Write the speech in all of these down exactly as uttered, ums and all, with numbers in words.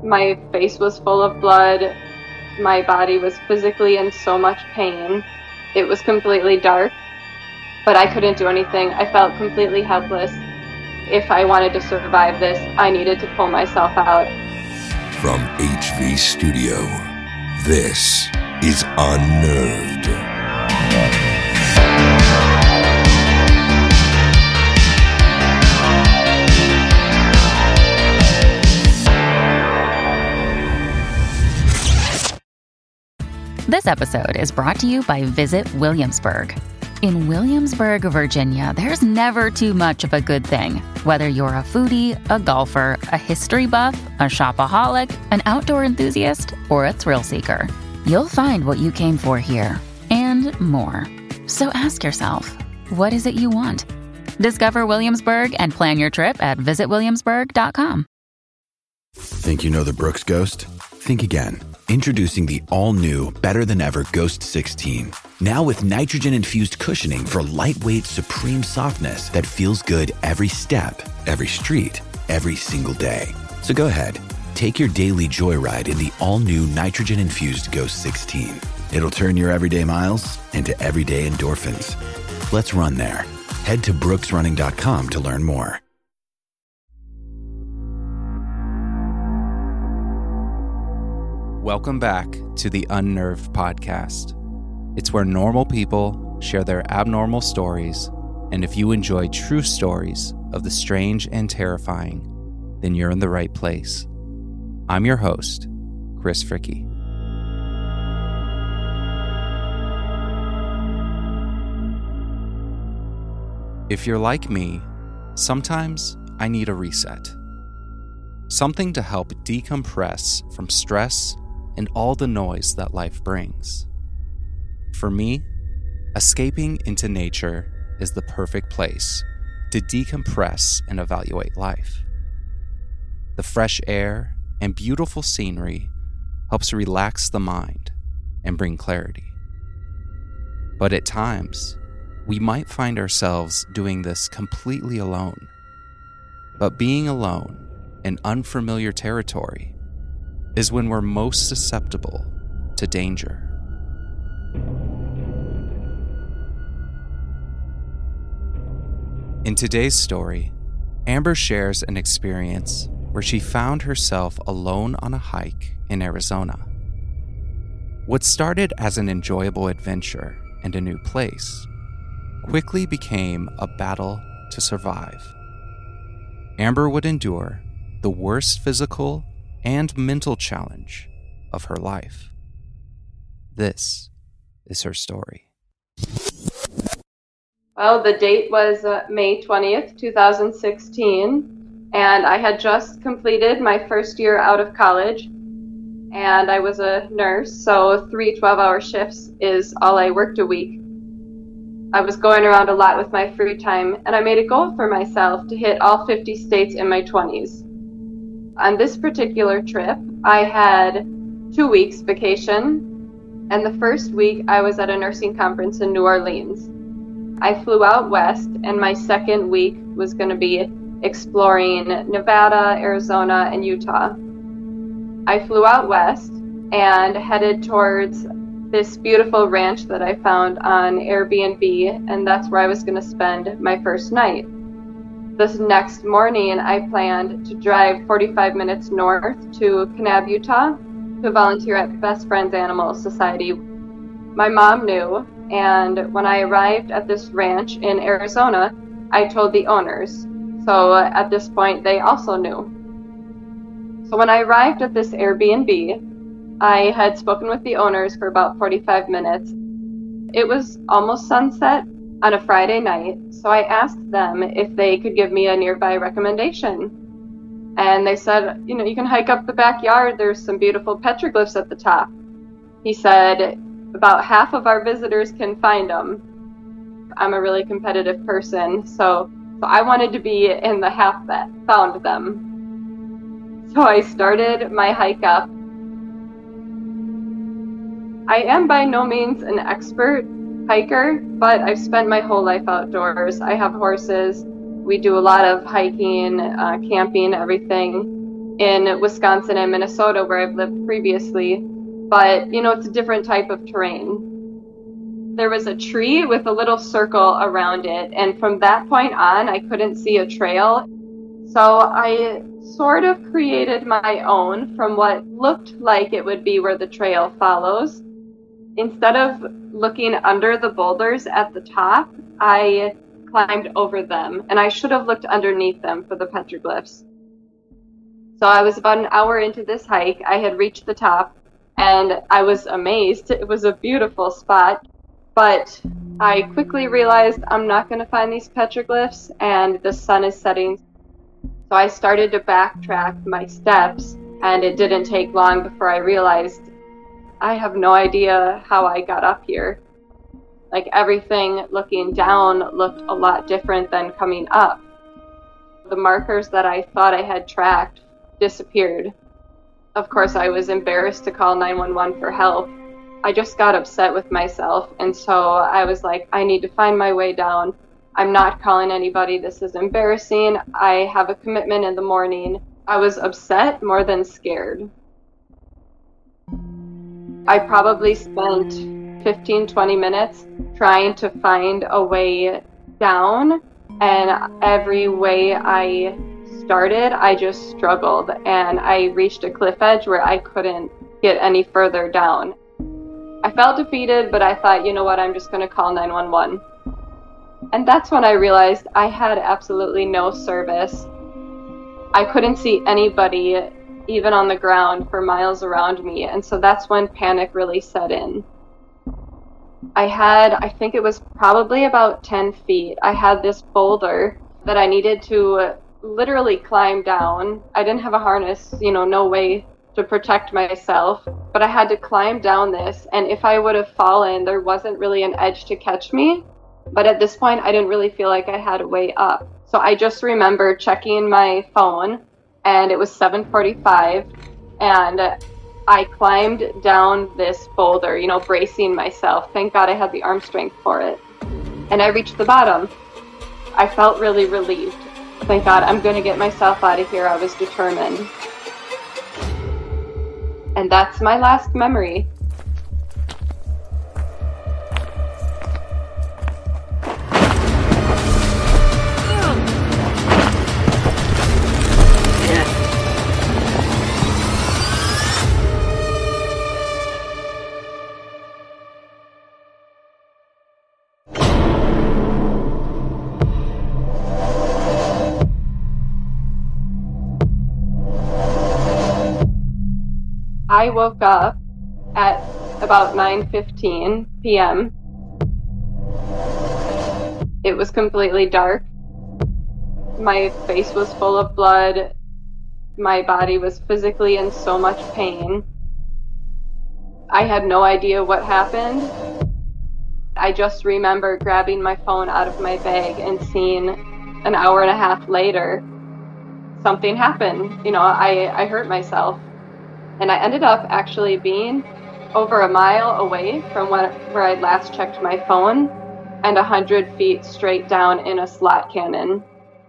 My face was full of blood. My body was physically in so much pain. It was completely dark, but I couldn't do anything. I felt completely helpless. If I wanted to survive this, I needed to pull myself out. From H V Studio, this is Unnerved. This episode is brought to you by Visit Williamsburg. In Williamsburg, Virginia, there's never too much of a good thing. Whether you're a foodie, a golfer, a history buff, a shopaholic, an outdoor enthusiast, or a thrill seeker, you'll find what you came for here and more. So ask yourself, what is it you want? Discover Williamsburg and plan your trip at visit williamsburg dot com. Think you know the Brooks Ghost? Think again. Introducing the all-new, better-than-ever Ghost sixteen. Now with nitrogen-infused cushioning for lightweight, supreme softness that feels good every step, every street, every single day. So go ahead, take your daily joyride in the all-new nitrogen-infused Ghost sixteen. It'll turn your everyday miles into everyday endorphins. Let's run there. Head to brooks running dot com to learn more. Welcome back to the Unnerved podcast. It's where normal people share their abnormal stories, and if you enjoy true stories of the strange and terrifying, then you're in the right place. I'm your host, Chris Fricke. If you're like me, sometimes I need a reset. Something to help decompress from stress and all the noise that life brings. For me, escaping into nature is the perfect place to decompress and evaluate life. The fresh air and beautiful scenery helps relax the mind and bring clarity. But at times, we might find ourselves doing this completely alone. But being alone in unfamiliar territory is when we're most susceptible to danger. In today's story, Amber shares an experience where she found herself alone on a hike in Arizona. What started as an enjoyable adventure and a new place quickly became a battle to survive. Amber would endure the worst physical and mental challenge of her life. This is her story. Well, the date was uh, May twentieth, twenty sixteen, and I had just completed my first year out of college, and I was a nurse, so three twelve-hour shifts is all I worked a week. I was going around a lot with my free time, and I made a goal for myself to hit all fifty states in my twenties. On this particular trip, I had two weeks vacation, and the first week I was at a nursing conference in New Orleans. I flew out west, and my second week was going to be exploring Nevada, Arizona, and Utah. I flew out west and headed towards this beautiful ranch that I found on Airbnb, and that's where I was going to spend my first night. This next morning, I planned to drive forty-five minutes north to Kanab, Utah, to volunteer at Best Friends Animal Society. My mom knew, and when I arrived at this ranch in Arizona, I told the owners. So uh, at this point, they also knew. So when I arrived at this Airbnb, I had spoken with the owners for about forty-five minutes. It was almost sunset on a Friday night, so I asked them if they could give me a nearby recommendation. And they said, you know, you can hike up the backyard, there's some beautiful petroglyphs at the top. He said, about half of our visitors can find them. I'm a really competitive person, so, so I wanted to be in the half that found them. So I started my hike up. I am by no means an expert hiker, but I've spent my whole life outdoors. I have horses. We do a lot of hiking, uh, camping, everything. in Wisconsin and Minnesota where I've lived previously, but you know, it's a different type of terrain. There was a tree with a little circle around it, and from that point on, I couldn't see a trail. So I sort of created my own from what looked like it would be where the trail follows. Instead of looking under the boulders at the top, I climbed over them, and I should have looked underneath them for the petroglyphs. So I was about an hour into this hike. I had reached the top, and I was amazed. It was a beautiful spot, but I quickly realized I'm not going to find these petroglyphs, and the sun is setting. So I started to backtrack my steps, and it didn't take long before I realized I have no idea how I got up here. Like, everything looking down looked a lot different than coming up. The markers that I thought I had tracked disappeared. Of course, I was embarrassed to call nine one one for help. I just got upset with myself, and so I was like, I need to find my way down. I'm not calling anybody. This is embarrassing. I have a commitment in the morning. I was upset more than scared. I probably spent fifteen, twenty minutes trying to find a way down, and every way I started, I just struggled, and I reached a cliff edge where I couldn't get any further down. I felt defeated, but I thought, you know what, I'm just going to call nine one one. And that's when I realized I had absolutely no service. I couldn't see anybody even on the ground for miles around me, and so that's when panic really set in. I had, I think it was probably about ten feet, I had this boulder that I needed to literally climb down. I didn't have a harness, you know, no way to protect myself, but I had to climb down this, and if I would have fallen, there wasn't really an edge to catch me, but at this point, I didn't really feel like I had a way up. So I just remember checking my phone, and it was seven forty-five, and I climbed down this boulder, you know, bracing myself. Thank God I had the arm strength for it. And I reached the bottom. I felt really relieved. Thank God, I'm going to get myself out of here. I was determined. And that's my last memory. I woke up at about nine fifteen p m It was completely dark. My face was full of blood. My body was physically in so much pain. I had no idea what happened. I just remember grabbing my phone out of my bag and seeing an hour and a half later, something happened. You know, I, I hurt myself. And I ended up actually being over a mile away from what, where I'd last checked my phone, and a hundred feet straight down in a slot cannon.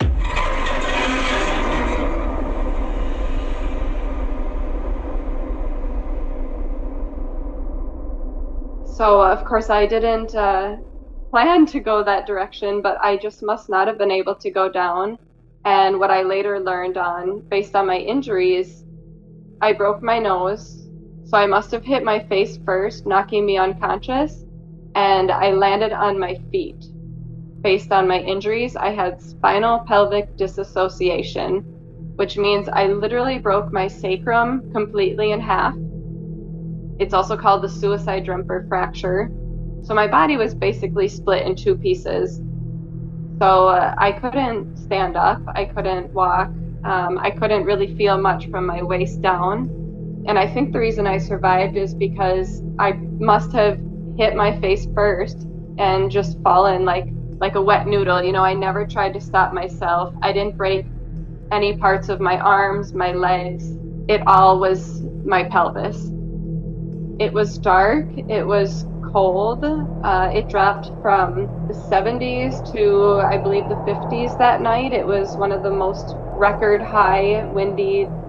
So of course I didn't uh, plan to go that direction, but I just must not have been able to go down. And what I later learned on, based on my injuries, I broke my nose, so I must have hit my face first, knocking me unconscious, and I landed on my feet. Based on my injuries, I had spinal pelvic disassociation, which means I literally broke my sacrum completely in half. It's also called the suicide-Dremper fracture. So my body was basically split in two pieces. So uh, I couldn't stand up, I couldn't walk. Um, I couldn't really feel much from my waist down. And I think the reason I survived is because I must have hit my face first and just fallen like, like a wet noodle. You know, I never tried to stop myself. I didn't break any parts of my arms, my legs. It all was my pelvis. It was dark. It was cold. Uh, it dropped from the seventies to, I believe, the fifties that night. It was one of the most record high windy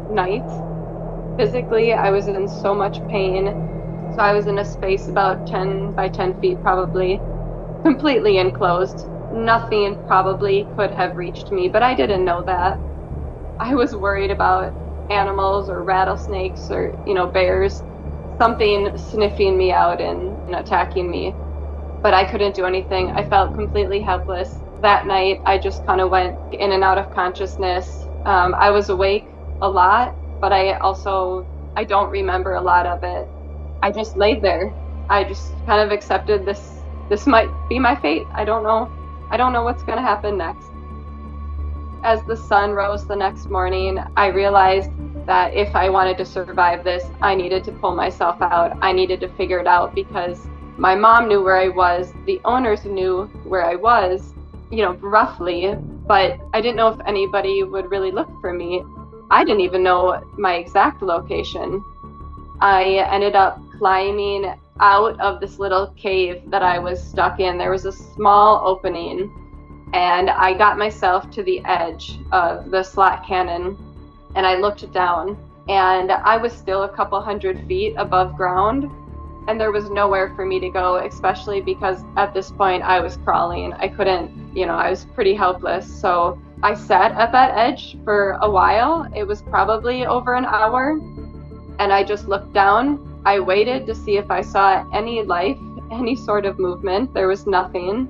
nights. Physically, I was in so much pain. So I was in a space about ten by ten feet probably, completely enclosed. Nothing probably could have reached me, but I didn't know that. I was worried about animals or rattlesnakes or, you know, bears, something sniffing me out and, and attacking me. But I couldn't do anything. I felt completely helpless. That night, I just kind of went in and out of consciousness. Um, I was awake a lot, but I also, I don't remember a lot of it. I just laid there. I just kind of accepted this, this might be my fate. I don't know. I don't know what's going to happen next. As the sun rose the next morning, I realized that if I wanted to survive this, I needed to pull myself out. I needed to figure it out because my mom knew where I was. The owners knew where I was, you know, roughly, but I didn't know if anybody would really look for me. I didn't even know my exact location. I ended up climbing out of this little cave that I was stuck in. There was a small opening, and I got myself to the edge of the slot cannon, and I looked down, and I was still a couple hundred feet above ground, and there was nowhere for me to go, especially because at this point I was crawling. I couldn't, you know, I was pretty helpless. So I sat at that edge for a while. It was probably over an hour, and I just looked down. I waited to see if I saw any life, any sort of movement. There was nothing.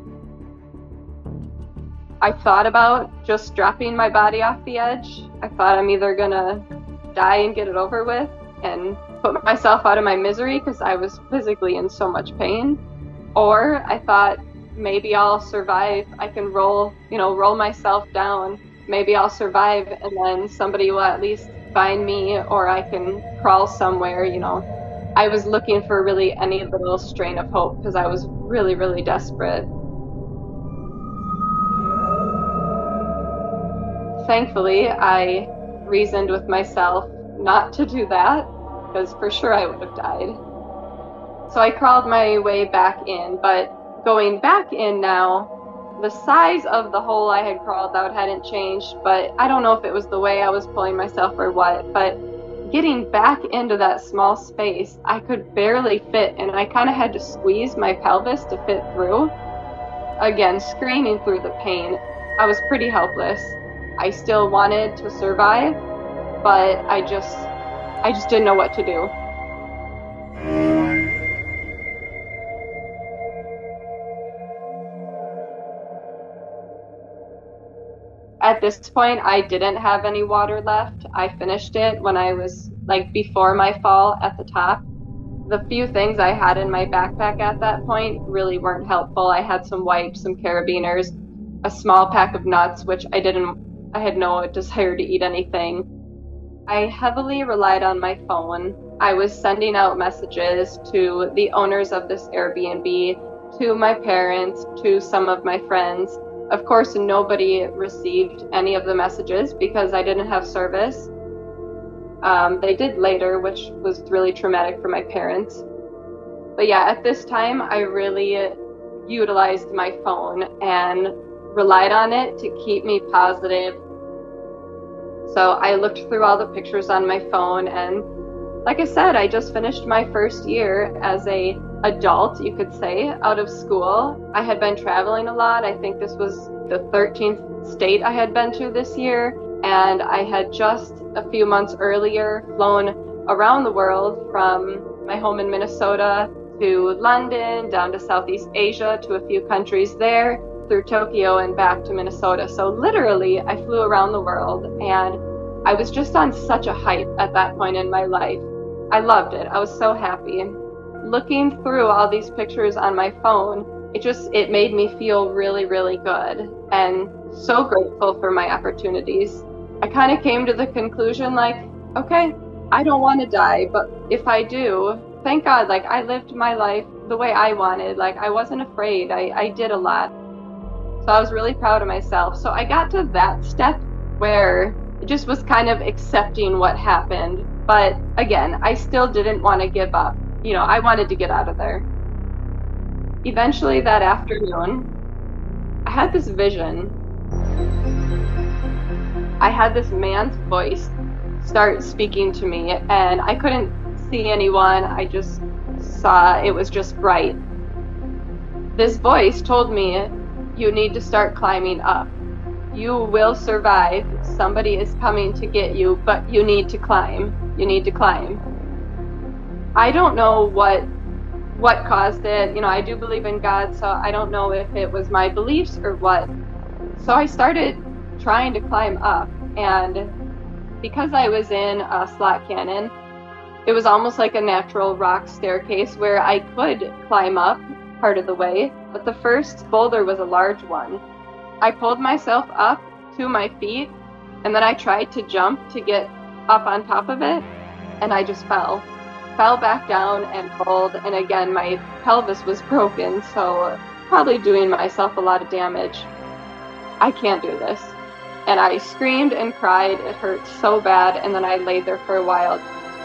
I thought about just dropping my body off the edge. I thought I'm either gonna die and get it over with and put myself out of my misery because I was physically in so much pain, or I thought maybe I'll survive. I can roll, you know, roll myself down. Maybe I'll survive, and then somebody will at least find me, or I can crawl somewhere, you know. I was looking for really any little strain of hope because I was really, really desperate. Thankfully, I reasoned with myself not to do that, because for sure I would have died. So I crawled my way back in, but going back in now, the size of the hole I had crawled out hadn't changed, but I don't know if it was the way I was pulling myself or what, but getting back into that small space, I could barely fit, and I kind of had to squeeze my pelvis to fit through. Again, screaming through the pain. I was pretty helpless. I still wanted to survive, but I just, I just didn't know what to do. At this point, I didn't have any water left. I finished it when I was, like, before my fall at the top. The few things I had in my backpack at that point really weren't helpful. I had some wipes, some carabiners, a small pack of nuts, which I didn't, I had no desire to eat anything. I heavily relied on my phone. I was sending out messages to the owners of this Airbnb, to my parents, to some of my friends. Of course, nobody received any of the messages because I didn't have service. Um, they did later, which was really traumatic for my parents. But yeah, at this time, I really utilized my phone and relied on it to keep me positive. So I looked through all the pictures on my phone, and like I said, I just finished my first year as a adult, you could say, out of school. I had been traveling a lot. I think this was the thirteenth state I had been to this year, and I had just a few months earlier flown around the world from my home in Minnesota to London, down to Southeast Asia, to a few countries there, through Tokyo and back to Minnesota. So literally, I flew around the world, and I was just on such a hype at that point in my life. I loved it. I was so happy. Looking through all these pictures on my phone, it just, it made me feel really, really good and so grateful for my opportunities. I kind of came to the conclusion, like, okay, I don't want to die, but if I do, thank God, like, I lived my life the way I wanted. Like, I wasn't afraid. I, I did a lot. So I was really proud of myself. So I got to that step where it just was kind of accepting what happened. But again, I still didn't want to give up. You know, I wanted to get out of there. Eventually that afternoon, I had this vision. I had this man's voice start speaking to me, and I couldn't see anyone. I just saw it was just bright. This voice told me, you need to start climbing up. You will survive. Somebody is coming to get you, but you need to climb. You need to climb. I don't know what what caused it. You know, I do believe in God, so I don't know if it was my beliefs or what. So I started trying to climb up, and because I was in a slot cannon, it was almost like a natural rock staircase where I could climb up part of the way, but the first boulder was a large one. I pulled myself up to my feet, and then I tried to jump to get up on top of it, and I just fell. Fell back down and rolled, and again my pelvis was broken, so probably doing myself a lot of damage. I can't do this. And I screamed and cried. It hurt so bad, and then I laid there for a while.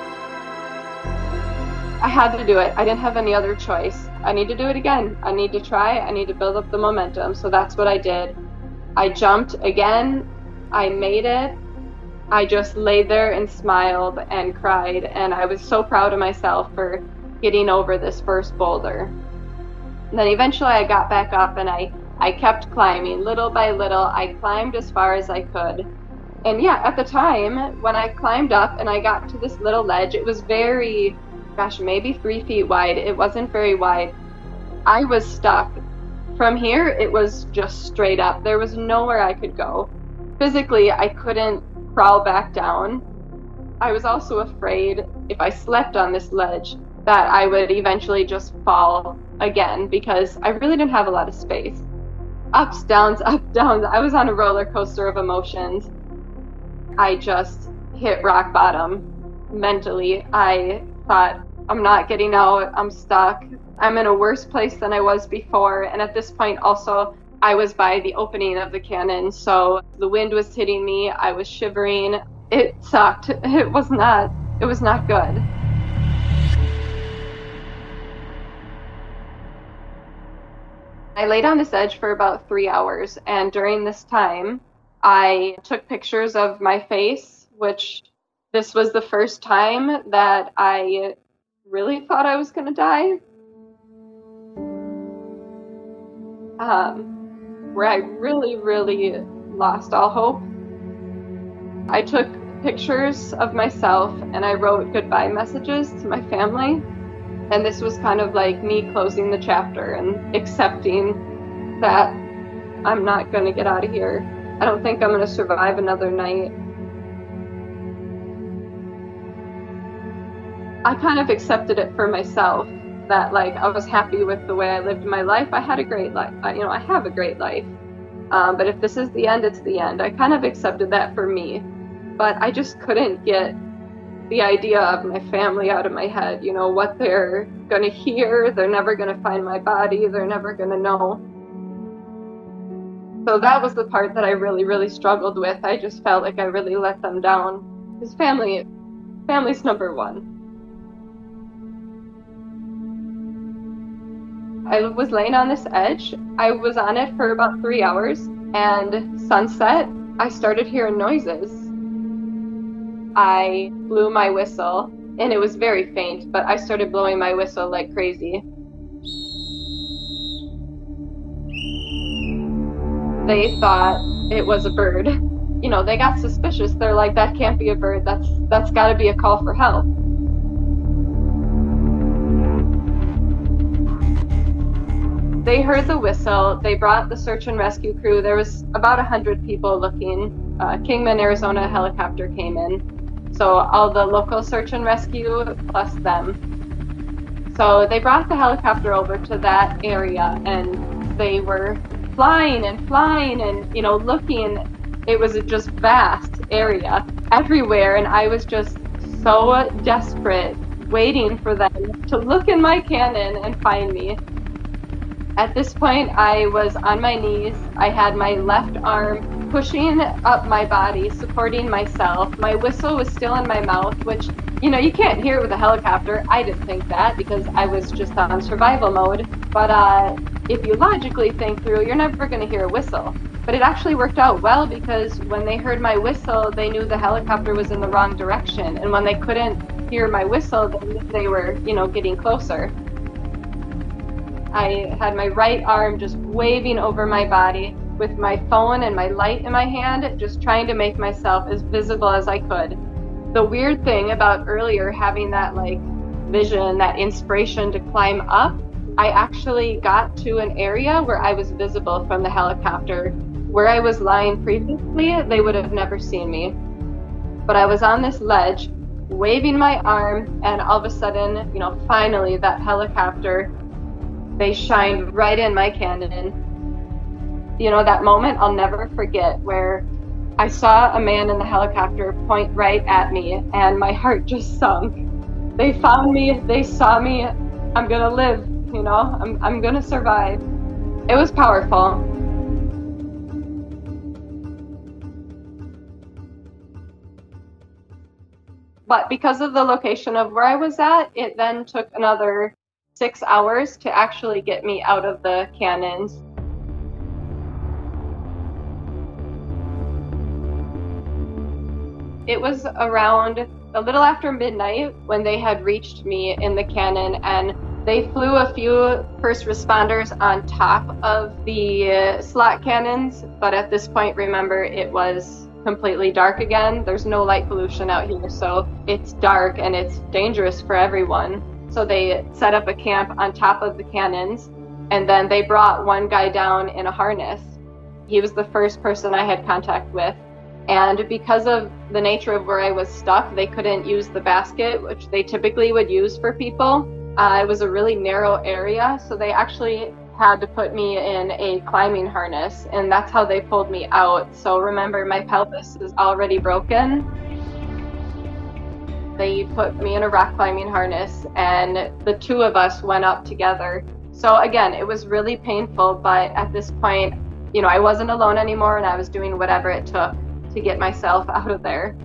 I had to do it. I didn't have any other choice. I need to do it again. I need to try. I need to build up the momentum. So that's what I did. I jumped again. I made it. I just laid there and smiled and cried, and I was so proud of myself for getting over this first boulder. And then eventually I got back up, and I, I kept climbing. Little by little, I climbed as far as I could. And yeah, at the time, when I climbed up and I got to this little ledge, it was very, gosh, maybe three feet wide. It wasn't very wide. I was stuck. From here, it was just straight up. There was nowhere I could go. Physically, I couldn't crawl back down. I was also afraid if I slept on this ledge that I would eventually just fall again, because I really didn't have a lot of space. Ups, downs, up, downs. I was on a roller coaster of emotions. I just hit rock bottom mentally. I thought, I'm not getting out. I'm stuck. I'm in a worse place than I was before. And at this point also, I was by the opening of the cannon, so the wind was hitting me. I was shivering. It sucked. It was not, it was not good. I laid on this edge for about three hours, and during this time, I took pictures of my face, which this was the first time that I really thought I was going to die. Um, where I really, really lost all hope. I took pictures of myself and I wrote goodbye messages to my family. And this was kind of like me closing the chapter and accepting that I'm not going to get out of here. I don't think I'm going to survive another night. I kind of accepted it for myself, that like I was happy with the way I lived my life. I had a great life. I, you know, I have a great life. Um, but if this is the end, it's the end. I kind of accepted that for me. But I just couldn't get the idea of my family out of my head. You know, what they're going to hear. They're never going to find my body. They're never going to know. So that was the part that I really, really struggled with. I just felt like I really let them down. Because family, family's number one. I was laying on this edge. I was on it for about three hours, and sunset, I started hearing noises. I blew my whistle, and it was very faint, but I started blowing my whistle like crazy. They thought it was a bird. You know, they got suspicious. They're like, that can't be a bird. That's that's got to be a call for help. They heard the whistle. They brought the search and rescue crew. There was about one hundred people looking. Uh, Kingman, Arizona helicopter came in. So all the local search and rescue plus them. So they brought the helicopter over to that area, and they were flying and flying and, you know, looking. It was a just vast area everywhere, and I was just so desperate, waiting for them to look in my cannon and find me. At this point, I was on my knees. I had my left arm pushing up my body, supporting myself. My whistle was still in my mouth, which, you know, you can't hear it with a helicopter. I didn't think that because I was just on survival mode. But uh, if you logically think through, you're never going to hear a whistle. But it actually worked out well because when they heard my whistle, they knew the helicopter was in the wrong direction. And when they couldn't hear my whistle, they were, you know, getting closer. I had my right arm just waving over my body with my phone and my light in my hand, just trying to make myself as visible as I could. The weird thing about earlier having that like vision, that inspiration to climb up, I actually got to an area where I was visible from the helicopter. Where I was lying previously, they would have never seen me. But I was on this ledge, waving my arm, and all of a sudden, you know, finally that helicopter, they shined right in my cannon. You know, that moment I'll never forget, where I saw a man in the helicopter point right at me, and my heart just sunk. They found me, they saw me, I'm gonna live, you know, I'm, I'm gonna survive. It was powerful. But because of the location of where I was at, it then took another six hours to actually get me out of the cannons. It was around a little after midnight when they had reached me in the cannon, and they flew a few first responders on top of the slot cannons. But at this point, remember, it was completely dark again. There's no light pollution out here, so it's dark and it's dangerous for everyone. So they set up a camp on top of the cannons, and then they brought one guy down in a harness. He was the first person I had contact with. And because of the nature of where I was stuck, they couldn't use the basket, which they typically would use for people. Uh, it was a really narrow area, so they actually had to put me in a climbing harness, and that's how they pulled me out. So remember, my pelvis is already broken. They put me in a rock climbing harness, and the two of us went up together. So again, it was really painful, but at this point, you know, I wasn't alone anymore, and I was doing whatever it took to get myself out of there.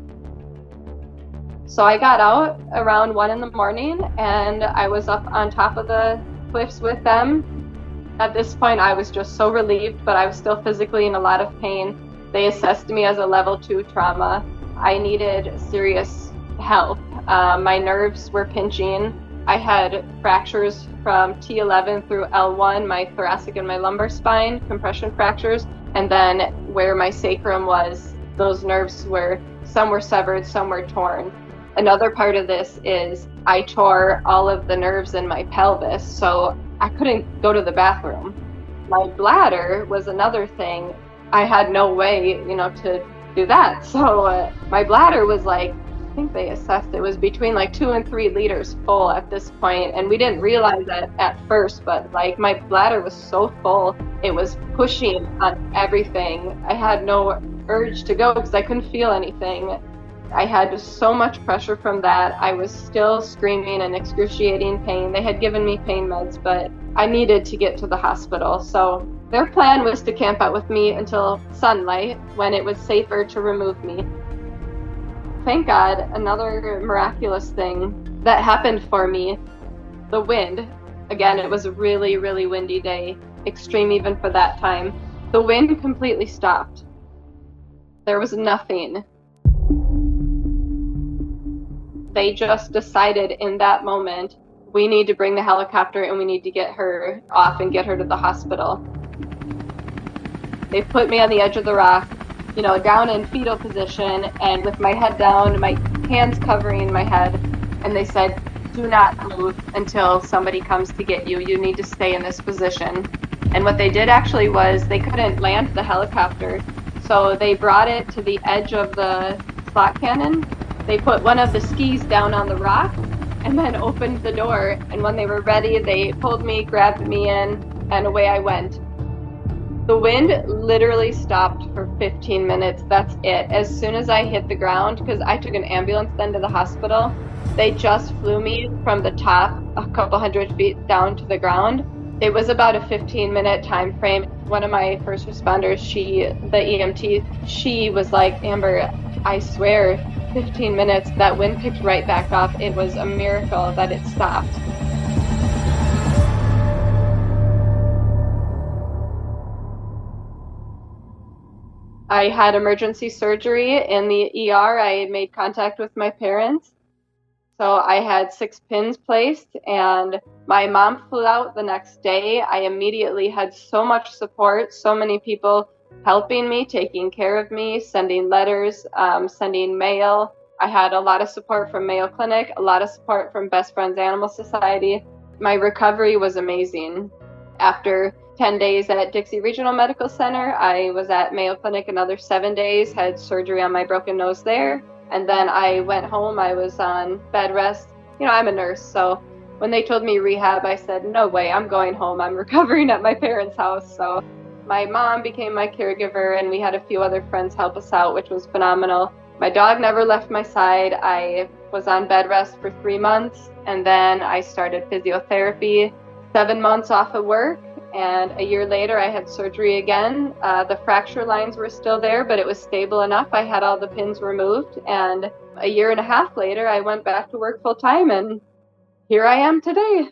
So I got out around one in the morning, and I was up on top of the cliffs with them. At this point, I was just so relieved, but I was still physically in a lot of pain. They assessed me as a level two trauma. I needed serious help. Uh, my nerves were pinching. I had fractures from T eleven through L one, my thoracic and my lumbar spine, compression fractures. And then where my sacrum was, those nerves were, some were severed, some were torn. Another part of this is I tore all of the nerves in my pelvis, so I couldn't go to the bathroom. My bladder was another thing. I had no way, you know, to do that. So uh, my bladder was like, I think they assessed it was between like two and three liters full at this point, and we didn't realize that at first, but like my bladder was so full, it was pushing on everything. I had no urge to go because I couldn't feel anything. I had so much pressure from that. I was still screaming in excruciating pain. They had given me pain meds, but I needed to get to the hospital. So their plan was to camp out with me until sunlight, when it was safer to remove me. Thank God, another miraculous thing that happened for me, the wind. Again, it was a really, really windy day, extreme even for that time. The wind completely stopped. There was nothing. They just decided in that moment, we need to bring the helicopter and we need to get her off and get her to the hospital. They put me on the edge of the rock, you know, down in fetal position and with my head down, my hands covering my head, and they said, do not move until somebody comes to get you. You need to stay in this position. And what they did actually was they couldn't land the helicopter, so they brought it to the edge of the slot cannon. They put one of the skis down on the rock and then opened the door, and when they were ready, they pulled me, grabbed me in, and away I went. The wind literally stopped for fifteen minutes, that's it. As soon as I hit the ground, because I took an ambulance then to the hospital, they just flew me from the top a couple hundred feet down to the ground. It was about a fifteen minute time frame. One of my first responders, she, the E M T, she was like, Amber, I swear, fifteen minutes, that wind picked right back up. It was a miracle that it stopped. I had emergency surgery in the E R. I made contact with my parents. So I had six pins placed, and my mom flew out the next day. I immediately had so much support, so many people helping me, taking care of me, sending letters, um, sending mail. I had a lot of support from Mayo Clinic, a lot of support from Best Friends Animal Society. My recovery was amazing. After ten days at Dixie Regional Medical Center, I was at Mayo Clinic another seven days, had surgery on my broken nose there. And then I went home. I was on bed rest. You know, I'm a nurse, so when they told me rehab, I said, no way, I'm going home. I'm recovering at my parents' house. So my mom became my caregiver, and we had a few other friends help us out, which was phenomenal. My dog never left my side. I was on bed rest for three months, and then I started physiotherapy, seven months off of work. And a year later, I had surgery again. Uh, the fracture lines were still there, but it was stable enough. I had all the pins removed. And a year and a half later, I went back to work full time, and here I am today.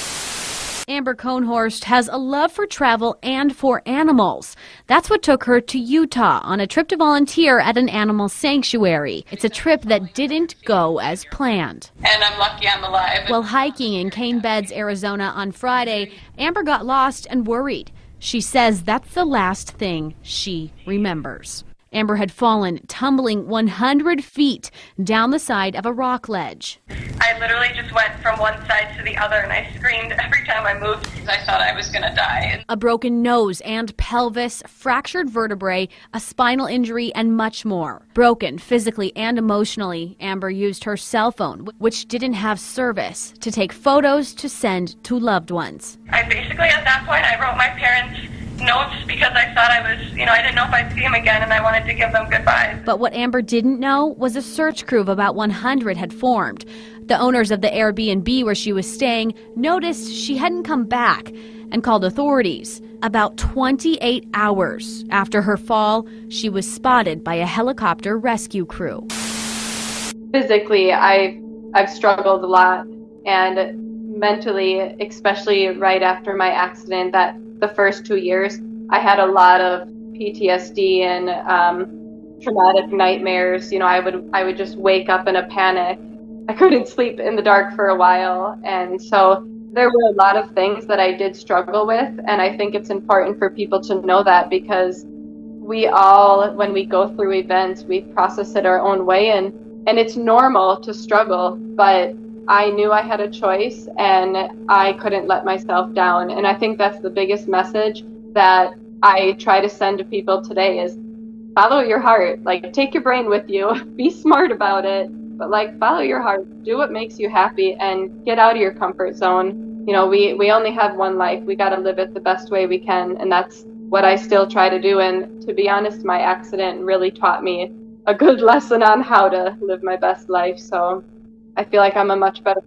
Amber Cohnhorst has a love for travel and for animals. That's what took her to Utah on a trip to volunteer at an animal sanctuary. It's a trip that didn't go as planned. And I'm lucky I'm alive. While hiking in Cane Beds, Arizona on Friday, Amber got lost and worried. She says that's the last thing she remembers. Amber had fallen, tumbling one hundred feet down the side of a rock ledge. I literally just went from one side to the other, and I screamed every time I moved because I thought I was going to die. A broken nose and pelvis, fractured vertebrae, a spinal injury, and much more. Broken physically and emotionally, Amber used her cell phone, which didn't have service, to take photos to send to loved ones. I basically, at that point, I wrote my parents notes because I thought I was, you know, I didn't know if I'd see him again, and I wanted to give them goodbyes. But what Amber didn't know was a search crew of about one hundred had formed. The owners of the Airbnb where she was staying noticed she hadn't come back and called authorities. About twenty-eight hours after her fall, she was spotted by a helicopter rescue crew. Physically, I've, I've struggled a lot, and mentally, especially right after my accident, that the first two years, I had a lot of P T S D and um, traumatic nightmares. You know, I would I would just wake up in a panic. I couldn't sleep in the dark for a while. And so there were a lot of things that I did struggle with. And I think it's important for people to know that, because we all, when we go through events, we process it our own way. And, and it's normal to struggle, but I knew I had a choice, and I couldn't let myself down. And I think that's the biggest message that I try to send to people today is follow your heart. Like, take your brain with you, be smart about it, but like follow your heart, do what makes you happy, and get out of your comfort zone. You know, we, we only have one life. We got to live it the best way we can. And that's what I still try to do. And to be honest, my accident really taught me a good lesson on how to live my best life. So I feel like I'm a much better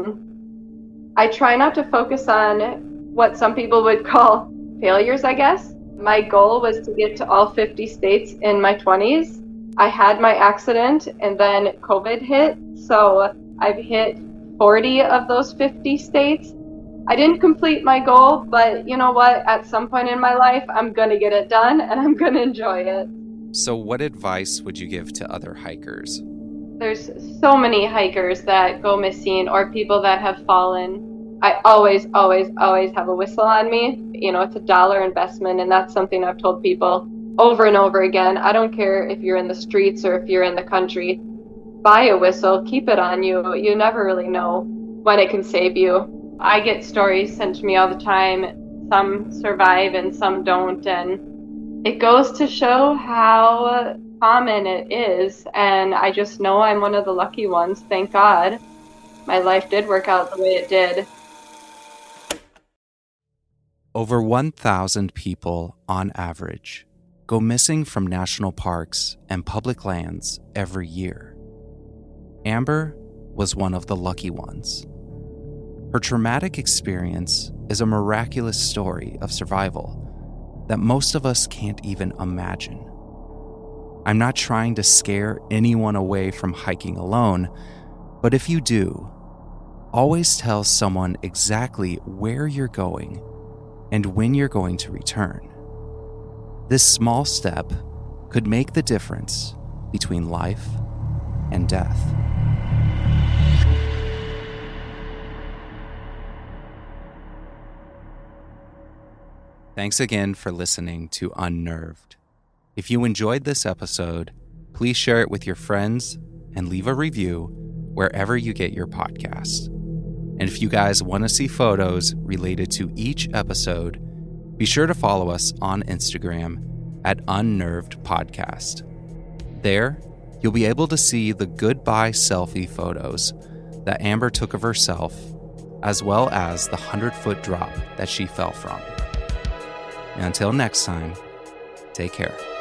person. I try not to focus on what some people would call failures, I guess. My goal was to get to all fifty states in my twenties. I had my accident, and then COVID hit, so I've hit forty of those fifty states. I didn't complete my goal, but you know what? At some point in my life, I'm going to get it done, and I'm going to enjoy it. So what advice would you give to other hikers? There's so many hikers that go missing, or people that have fallen. I always, always, always have a whistle on me. You know, it's a dollar investment, and that's something I've told people over and over again. I don't care if you're in the streets or if you're in the country. Buy a whistle, keep it on you. You never really know when it can save you. I get stories sent to me all the time. Some survive and some don't, and it goes to show how common it is, and I just know I'm one of the lucky ones. Thank God my life did work out the way it did. Over one thousand people, on average, go missing from national parks and public lands every year. Amber was one of the lucky ones. Her traumatic experience is a miraculous story of survival that most of us can't even imagine. I'm not trying to scare anyone away from hiking alone, but if you do, always tell someone exactly where you're going and when you're going to return. This small step could make the difference between life and death. Thanks again for listening to Unnerved. If you enjoyed this episode, please share it with your friends and leave a review wherever you get your podcasts. And if you guys want to see photos related to each episode, be sure to follow us on Instagram at Unnerved Podcast. There, you'll be able to see the goodbye selfie photos that Amber took of herself, as well as the hundred-foot drop that she fell from. And until next time, take care.